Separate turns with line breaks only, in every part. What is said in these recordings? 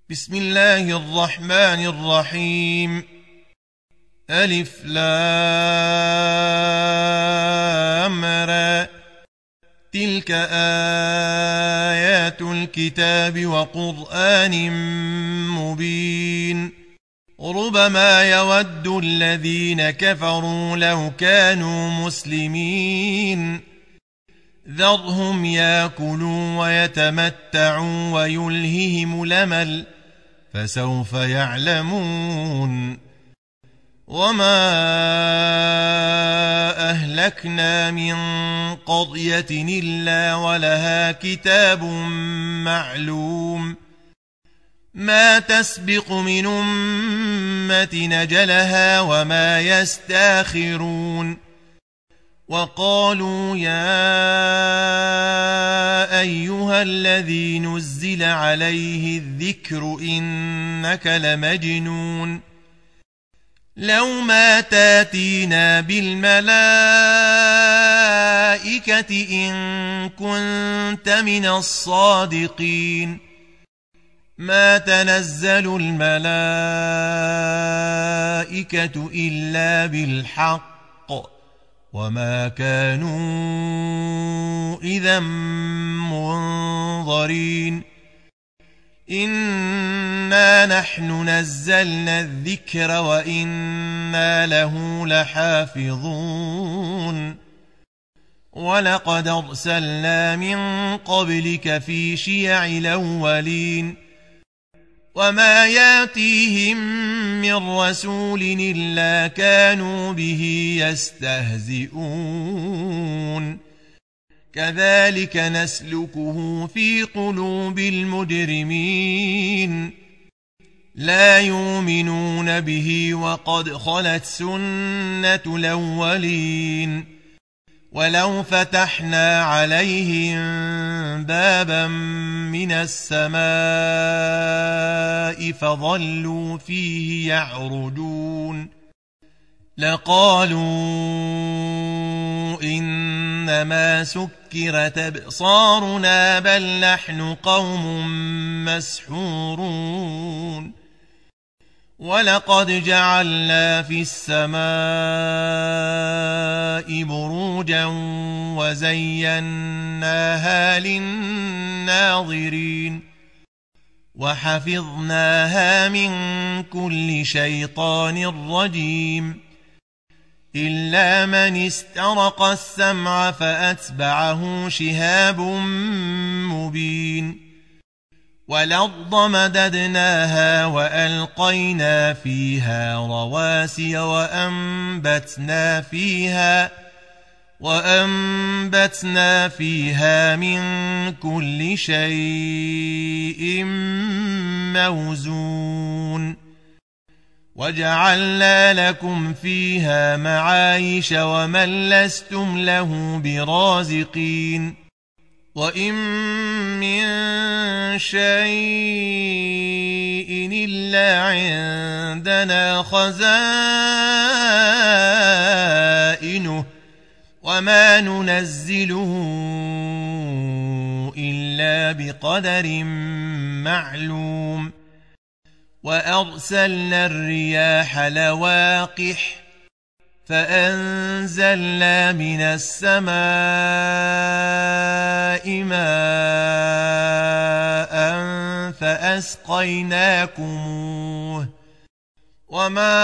بسم الله الرحمن الرحيم. ألف لام را. تلك آيات الكتاب وقرآن مبين. ربما يود الذين كفروا لو كانوا مسلمين. ذرهم ياكلوا ويتمتعوا ويلههم الأمل فسوف يعلمون. وما أهلكنا من قرية إلا ولها كتاب معلوم. ما تسبق من أمة نجلها وما يستاخرون. وقالوا يا أيها الذي نزل عليه الذكر إنك لمجنون. لو ما تاتينا بالملائكة إن كنت من الصادقين. ما تنزل الملائكة إلا بالحق وما كانوا إذا منظرين. إنا نحن نزلنا الذكر وإنا له لحافظون. ولقد أرسلنا من قبلك في شيع الأولين. وما ياتيهم من رسول إلا كانوا به يستهزئون. كذلك نسلكه في قلوب المجرمين. لا يؤمنون به وقد خلت سنة الأولين. ولو فتحنا عليهم بابا من السماء فظلوا فيه يعرجون لقالوا إنما سكرت أبصارنا بل نحن قوم مسحورون. ولقد جعلنا في السماء بروجا وزيناها للناظرين. وحفظناها من كل شيطان رجيم إلا من استرق السمع فأتبعه شهاب مبين. والأرض مددناها وألقينا فيها رواسي وأنبتنا فيها من كل شيء موزون. وجعلنا لكم فيها معايش ومن لستم له برازقين. وإن من شيء إلا عندنا خزائنه وما ننزله إلا بقدر معلوم. وأرسلنا الرياح لواقح فأنزلنا من السماء ماء فأسقيناكموه وما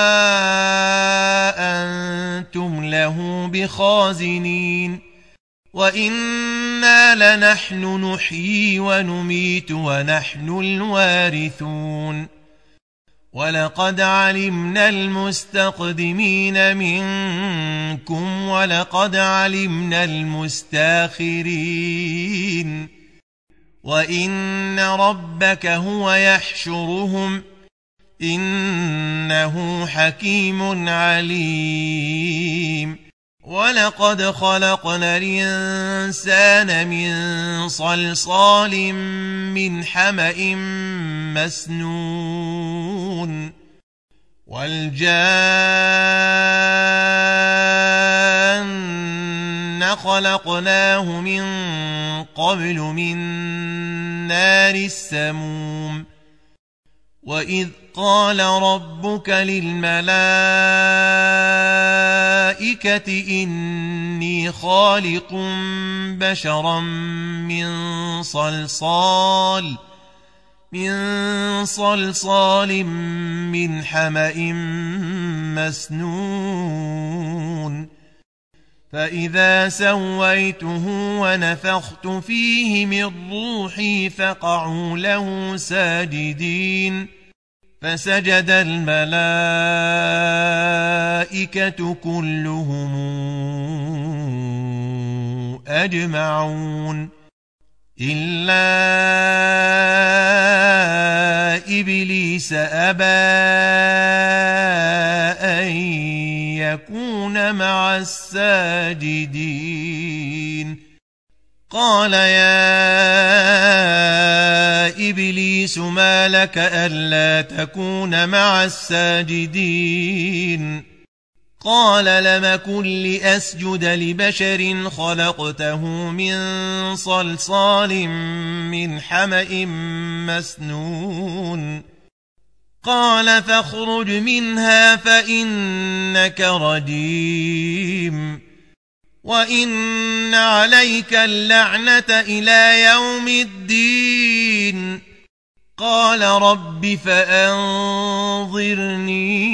أنتم له بخازنين. وإنا لنحن نحيي ونميت ونحن الوارثون. ولقد علمنا المستقدمين منكم ولقد علمنا المستاخرين. وإن ربك هو يحشرهم إنه حكيم عليم. ولقد خلقنا الإنسان من صلصال من حمأ مسنون. والجان خلقناه من قبل من نار السموم وإذ قال ربك للملائكة إني خالق بشرا من صلصال من حمأ مسنون فإذا سويته ونفخت فيه من روحي فقعوا له ساجدين فسجد الملائكة كلهم أجمعون إلا إبليس أبى أن يكون مع الساجدين قال يا إبليس ما لك ألا تكون مع الساجدين قال لم كن لأسجد لبشر خلقته من صلصال من حمأ مسنون قال فاخرج منها فإنك رجيم وإن عليك اللعنة إلى يوم الدين قال رب فأنظرني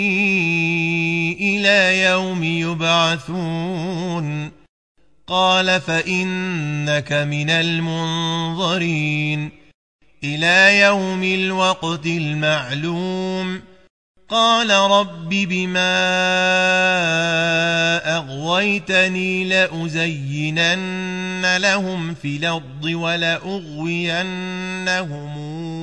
إلى يوم يبعثون قال فإنك من المنظرين إلى يوم الوقت المعلوم قال رب بما أغويتني لأزينن لهم في الأرض ولأغوينهم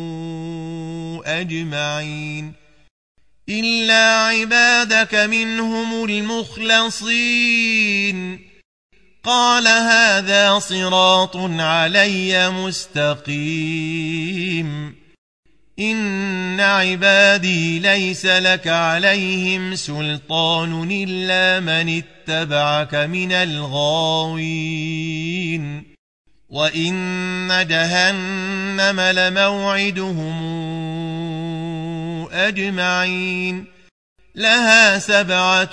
أجمعين إلا عبادك منهم المخلصين قال هذا صراط علي مستقيم إن عبادي ليس لك عليهم سلطان إلا من اتبعك من الغاوين وإن جهنم لموعدهم أجمعين لها 7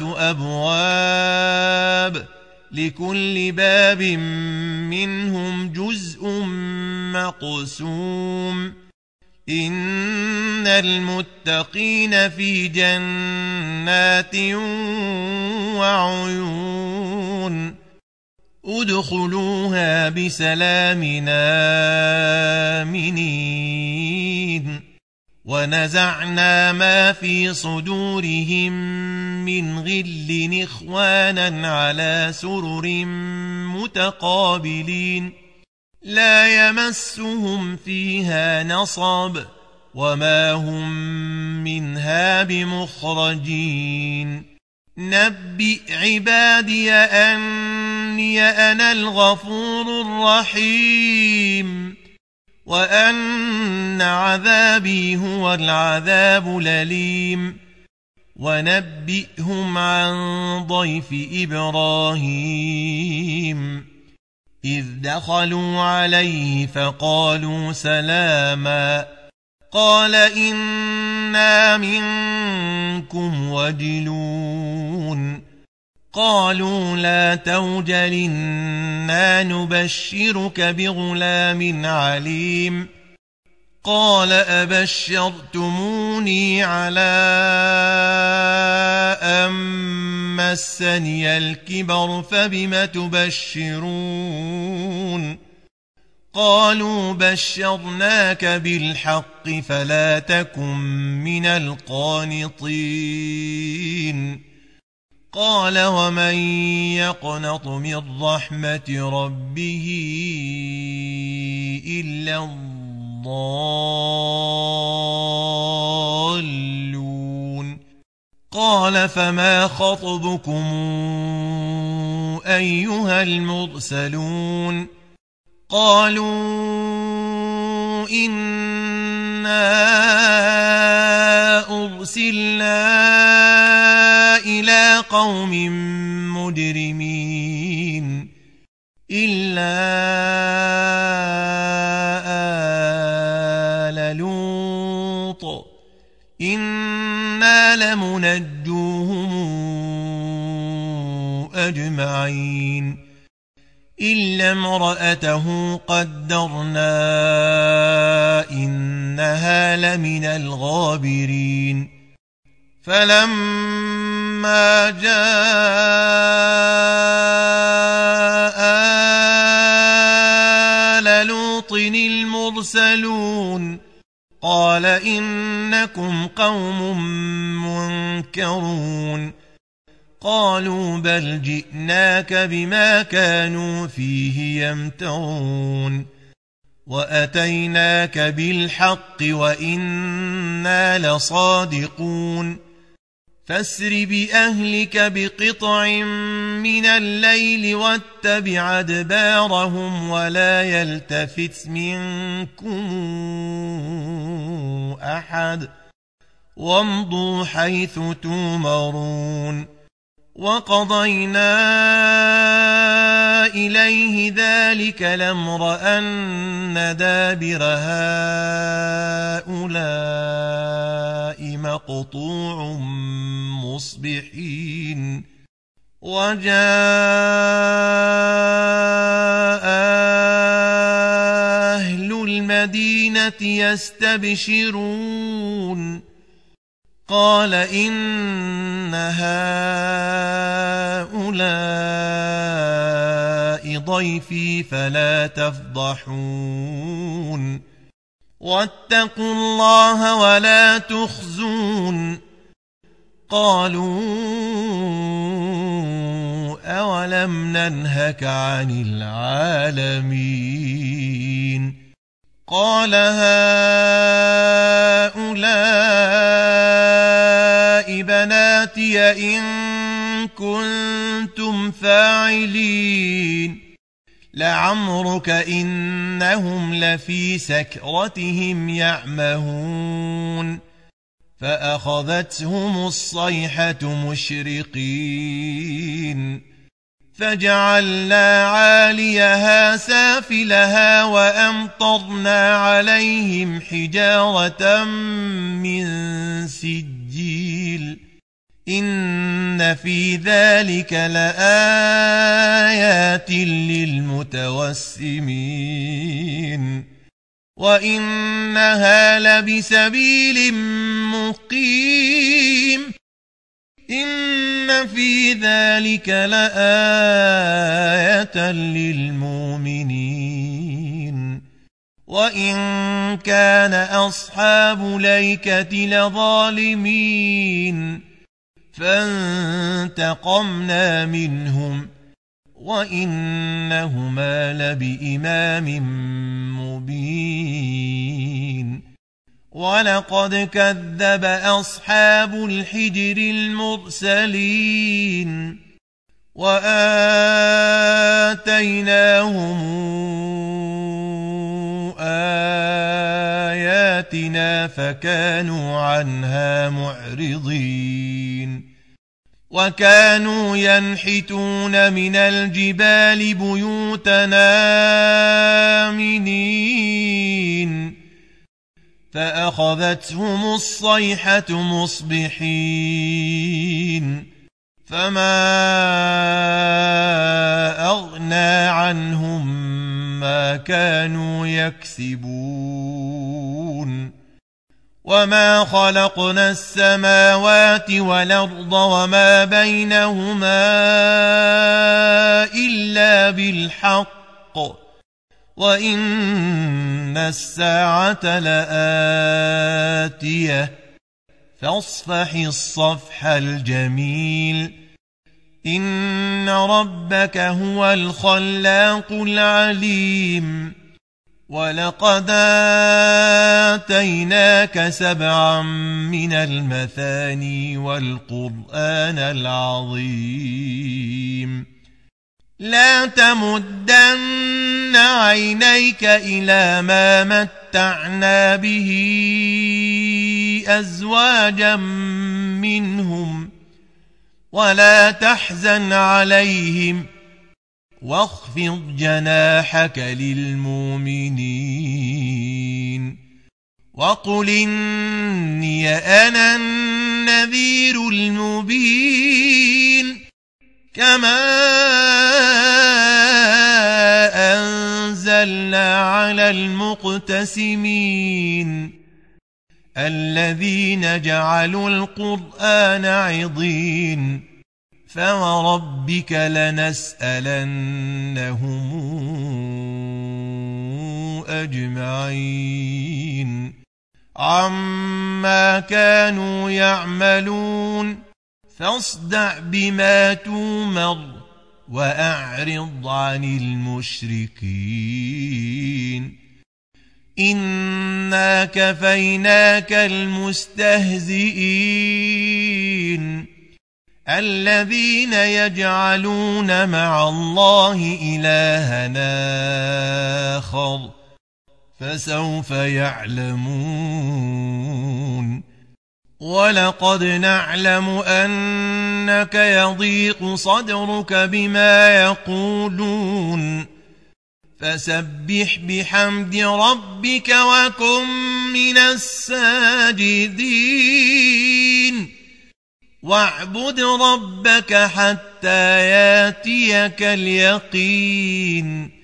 أبواب لكل باب منهم جزء مقسوم إن المتقين في جنات وعيون ادخلوها بسلام آمنين ونزعنا ما في صدورهم من غل إخوانا على سرر متقابلين لا يمسهم فيها نصب وما هم منها بمخرجين نبئ عبادي أني أنا الغفور الرحيم وأن عذابي هو العذاب الأليم ونبئهم عن ضيف إبراهيم إذ دخلوا عليه فقالوا سلاما قال إنا منكم وجلون قالوا لا توجل إنا نبشرك بغلام عليم قال أبشرتموني على أن مسني الكبر فبم تبشرون قالوا بشرناك بالحق فلا تكن من القانطين قال ومن يقنط من رحمة ربه إلا الضالون قال فما خطبكم أيها المرسلون قالوا إنا أرسلنا إلى قوم مجرمين إلا آل لوط إنا لمنجوهم أجمعين إلا امرأته قدرنا إنها لمن الغابرين فلما جاء آل لوط المرسلون قال إنكم قوم منكرون قالوا بل جئناك بما كانوا فيه يمترون وأتيناك بالحق وإنا لصادقون فاسر بأهلك بقطع من الليل واتبع أدبارهم ولا يلتفت منكم أحد وامضوا حيث تؤمرون وقضينا إليه ذلك الأمر أن دابر هؤلاء مقطوع مصبحين وجاء أهل المدينة يستبشرون قال إن هؤلاء ضيفي فلا تفضحون واتقوا الله ولا تخزون قالوا أولم ننهك عن العالمين قال هؤلاء بناتي إن كنتم فاعلين لعمرك إنهم لفي سكرتهم يعمهون فأخذتهم الصيحة مشرقين فجعلنا عاليها سافلها وأمطرنا عليهم حجارة من سجيل إن في ذلك لآيات للمتوسمين وإنها لبسبيل مقيم إن في ذلك لآية للمؤمنين وإن كان أصحاب الأيكة لظالمين فانتقمنا منهم وإنهما لبإمام مبين ولقد كذب أصحاب الحجر المرسلين وآتيناهم آياتنا فكانوا عنها معرضين وكانوا ينحتون من الجبال بيوتنا آمنين فأخذتهم الصيحة مصبحين فما أغنى عنهم ما كانوا يكسبون وما خلقنا السماوات والأرض وما بينهما إلا بالحق وإن الساعة لآتية فاصفح الصفح الجميل إن ربك هو الخلاق العليم ولقد آتيناك 7 من المثاني والقرآن العظيم لا تمدن عينيك إلى ما متعنا به أزواجا منهم ولا تحزن عليهم واخفض جناحك للمؤمنين وقل إني أنا النذير المبين كما أنزلنا على المقتسمين الذين جعلوا القرآن عضين فوربك لنسألنهم أجمعين عما كانوا يعملون فاصدع بما تومر وأعرض عن المشركين إنا كفيناك المستهزئين الذين يجعلون مع الله إلهنا آخر فسوف يعلمون ولقد نعلم أنك يضيق صدرك بما يقولون فسبح بحمد ربك وكن من الساجدين واعبد ربك حتى ياتيك اليقين